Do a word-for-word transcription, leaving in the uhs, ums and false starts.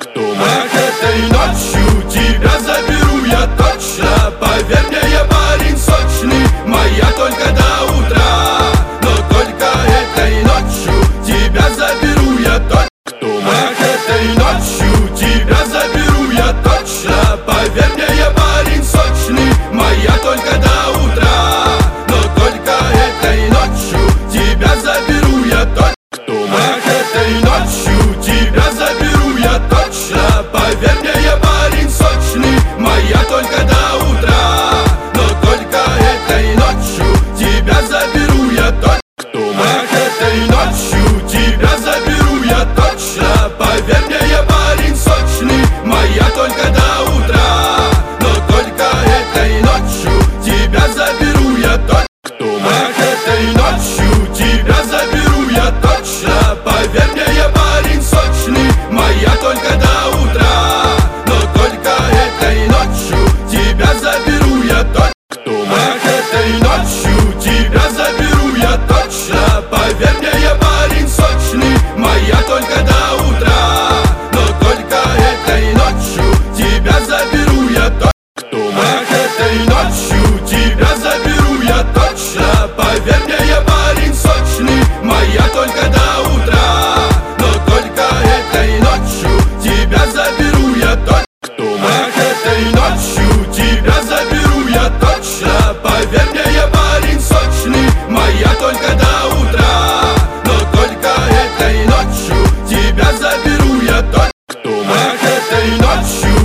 Ах, этой ночью тебя заберу я точно. Поверь мне, я парень сочный, моя только до утра. Но только этой ночью тебя заберу я точно. Ах, этой ночью тебя заберу я точно. Поверь мне, я парень сочный, моя только до утра. Но только этой ночью тебя заберу я точно. Ах, этой ночью тебя заберу я точно. Поверь мне, я парень сочный, моя только до утра. Но только этой ночью тебя заберу я точно. Ах, этой ночью тебя заберу я точно. Поверь мне, я парень сочный, моя только до утра. Но только этой ночью тебя заберу я точно. Ах, этой ночью тебя заберу я точно. Поверь мне, я парень сочный, моя только до утра. Но только этой ночью тебя заберу я точно. Ах, этой ночью тебя заберу я точно. Поверь мне, я парень сочный, моя только до утра. Но только этой ночью тебя заберу я точно. Ах, этой ночью тебя заберу я точно. Поверь мне, я парень сочный, моя только до утра. Но только этой ночью тебя заберу я точно. Ах, этой ночью тебя заберу я точно. Поверь мне, я парень сочный, моя только до утра. Но только этой ночью тебя заберу я точно. Ах, этой ночью